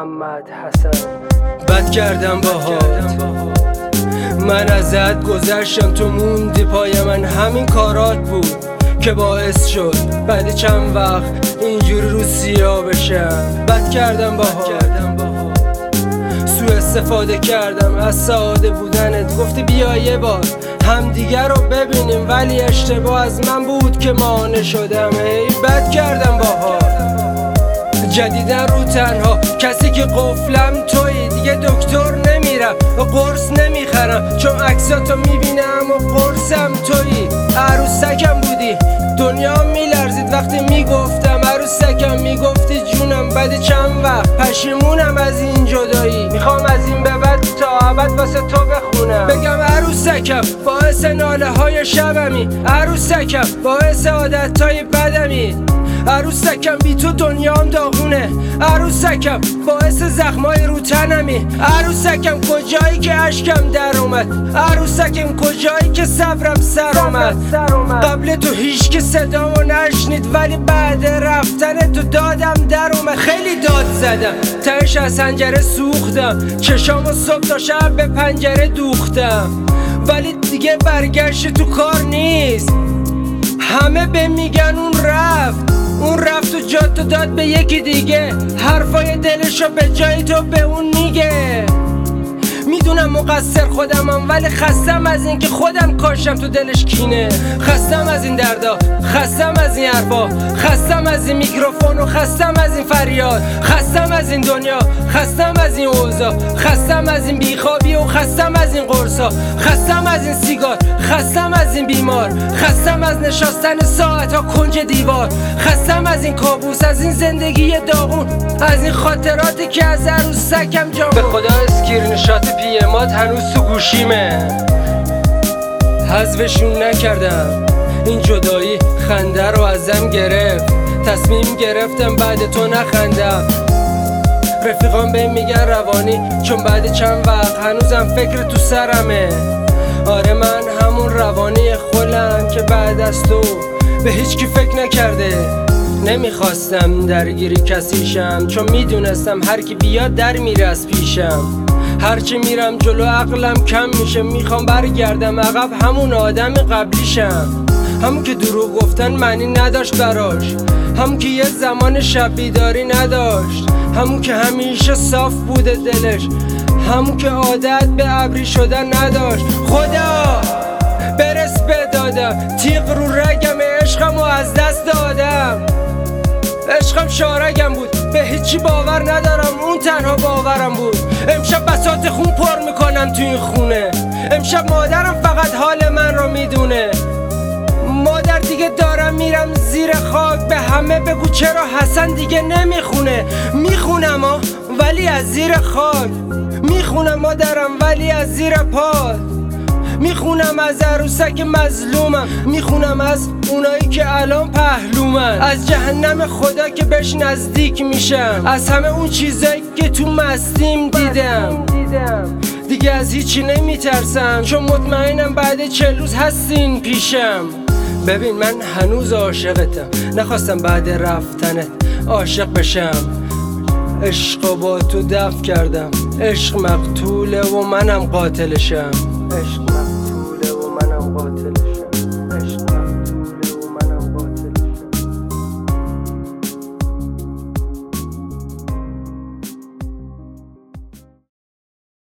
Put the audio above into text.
محمد حسن. بد کردم باهات، من ازت گذشتم، تو موندی پای من. همین کارات بود که باعث شد بعد چند وقت اینجوری رو سیاه بشم. بد کردم باهات، سوء استفاده کردم از ساده بودنت. گفتی بیا یه بار همدیگه رو ببینیم، ولی اشتباه از من بود که مانع شدم. بد کردم باهات، جدیدن رو تنها کسی که قفلم تویی. دیگه دکتر نمیرم و قرص نمیخرم، چون عکساتو میبینم و قرصم تویی. عروسکم بودی، دنیا میلرزید وقتی میگفتم عروسکم. میگفتی جونم، بعد چند وقت پشیمونم از این جدایی. میخوام از این به بعد تا ابد واسه تو بخونم، بگم عروسکم باعث ناله های شبمی، عروسکم باعث عادتهای بدمی، عروسکم بی تو دنیام داغونه، عروسکم باعث زخمای رو تنمی، عروسکم کجایی که اشکم در اومد، عروسکم کجایی که صبرم سر اومد. قبل تو هیچ که صدامو نشنید، ولی بعد رفتن تو دادم در اومد. خیلی داد زدم، تهش از حنجره سوختم، چشامو صبح تا شب به پنجره دوختم، ولی دیگه برگشت تو کار نیست. همه به میگن اون رفت و جاتو داد به یکی دیگه، حرفای دلشو به جای تو به اون میگه. میدونم مقصر خودمم، ولی خستم از این که خودم کاشم تو دلش کینه. خستم از این دردا، خستم از این حرفا، خستم از این میکروفون و خستم از این فریاد، خستم از این دنیا، خستم از این اوضاع، خستم از این بیخوابی و خستم از این قرصا، خستم از این سیگار، خستم از این بیمار، خستم از نشستن ساعتها کنج دیوار، خستم از این کابوس، از این زندگی داغون، از این خاطراتی که از عروسکم جامون. به خدا اسکرین شات پیمات هنوز تو گوشیمه، حذفشون نکردم. این جدایی خنده رو ازم گرفت، تصمیم گرفتم بعد تو نخندم. رفیقان بهم میگن روانی، چون بعد چند وقت هنوزم فکر تو سرمه. آره من همون روانی خودم که بعد از تو به هیچ کی فکر نکرده. نمیخواستم درگیری کسیشم، چون میدونستم هر کی بیاد در میره از پیشم. هرچی میرم جلو عقلم کم میشه، میخوام برگردم عقب همون آدم قبلیشم. همون که دروغ گفتن معنی نداشت براش، همون که یه زمان شب بیداری نداشت، همون که همیشه صاف بوده دلش، همون که عادت به ابری شدن نداشت. خدا برس به دادم، تیغ رو رگم عشقم و از دست دادم. عشقم شارگم بود، به هیچی باور ندارم، اون تنها باورم بود. امشب بساط خون پر میکنم تو این خونه، امشب مادرم فقط حال من رو میدونه. مادر دیگه دارم میرم زیر خاک، به همه بگو چرا حسن دیگه نمیخونه. میخونم ولی از زیر خاک، میخونم مادرم ولی از زیر پات، میخونم از عروسک مظلومم، میخونم از اونایی که الان پهلومن، از جهنم خدا که بهش نزدیک میشم، از همه اون چیزایی که تو مستیم دیدم. دیگه از هیچی نمیترسم، چون مطمئنم بعد 40 روز هستین پیشم. ببین من هنوز عاشقتم، نخواستم بعد رفتنت عاشق بشم. عشق با تو دفع کردم، عشق مقتوله و منم قاتلشم، عشق مقتوله و منم قاتلشم.